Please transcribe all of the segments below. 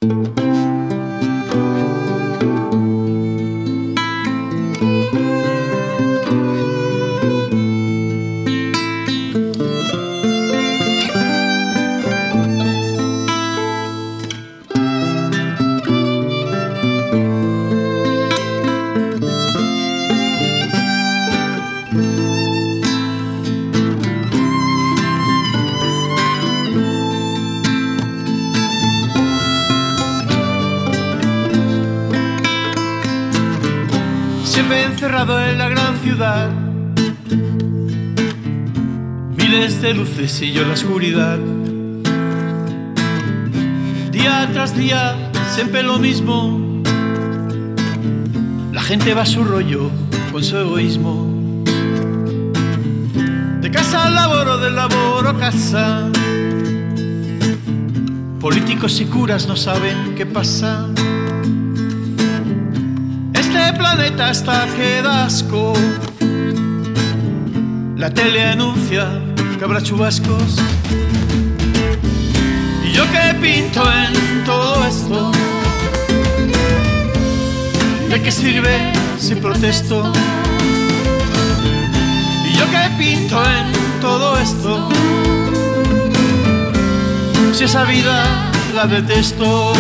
Siempre encerrado en la gran ciudad, miles de luces y yo en la oscuridad. Día tras día, siempre lo mismo. La gente va a su rollo con su egoísmo. De casa al laboro, del laboro a casa. Políticos y curas no saben qué pasa. Este planeta está que da asco. La tele anuncia que habrá chubascos. Y yo que pinto en todo esto, ¿de qué sirve si protesto? Y yo que pinto en todo esto, si esa vida la detesto.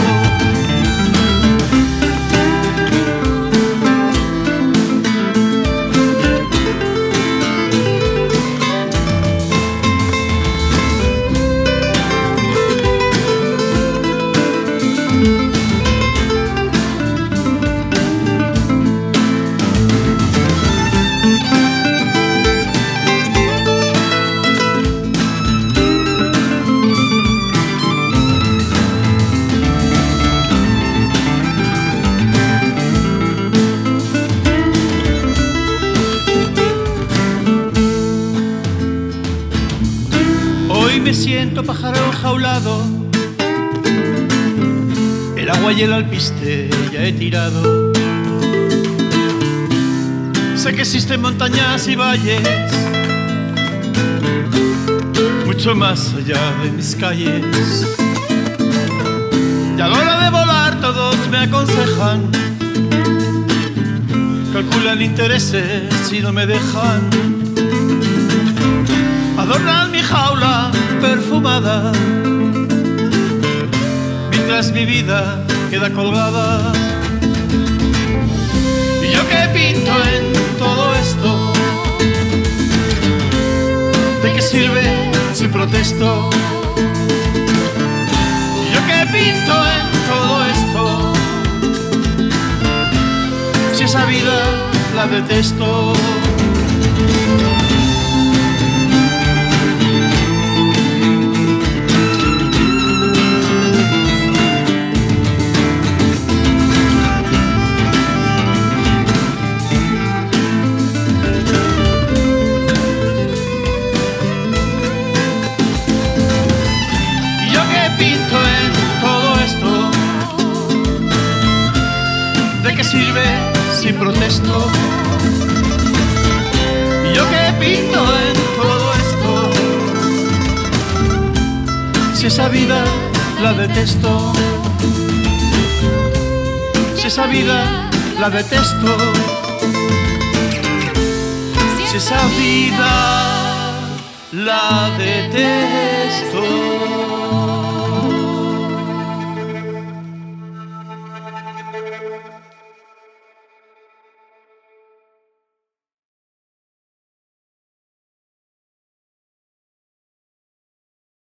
Me siento pájaro enjaulado, el agua y el alpiste ya he tirado. Sé que existen montañas y valles mucho más allá de mis calles. Y a la hora de volar todos me aconsejan, calculan intereses si no me dejan. Adornan mi jaula perfumada, mientras mi vida queda colgada. Y yo que pinto en todo esto, ¿de qué sirve si protesto? Y yo que pinto en todo esto, si esa vida la detesto. ¿De qué sirve si protesto? Y yo que pinto en todo esto, si esa vida la detesto. Si esa vida la detesto. Si esa vida la detesto.